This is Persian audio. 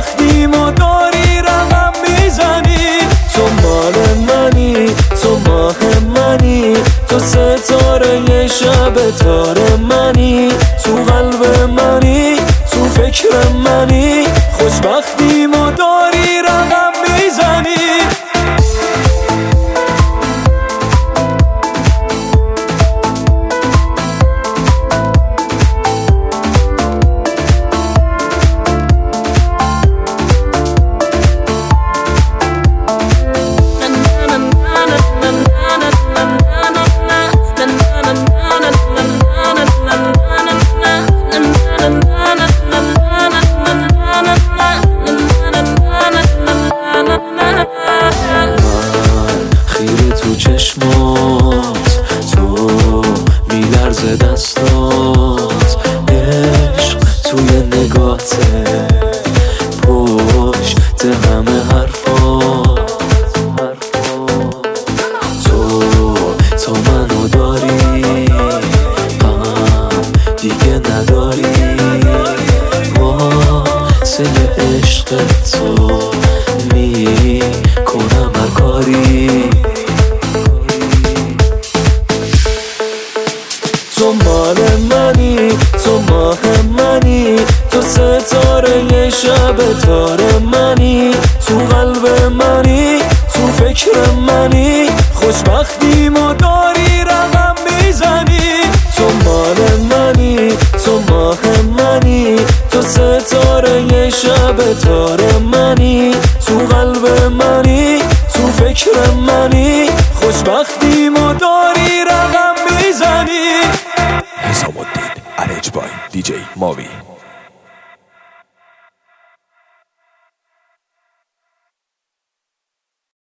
خوشبختیمو داری رقم میزنی. تو مال منی، تو ماه منی، تو ستاره شب تار منی، تو قلب منی، تو فکر منی، خوشبختیمو داری رقم میزنی. چشمات تو میلرزه دستات، عشق توی نگاته، پشت همه حرفات. تو منو داری، غم دیگه نداری، واسه عشق تو میکنم هر کاری. تو مال منی، تو ماه منی، تو ستاره شب تار منی، تو قلب منی، تو فکر منی، خوشبختیمو داری رقم میزنی. تو مال منی، تو ماه منی، تو ستاره شب تار منی، تو قلب منی، تو فکر منی، خوشبختیمو داری رقم میزنی. حسام الدین، ارنج بای DJ ماوی.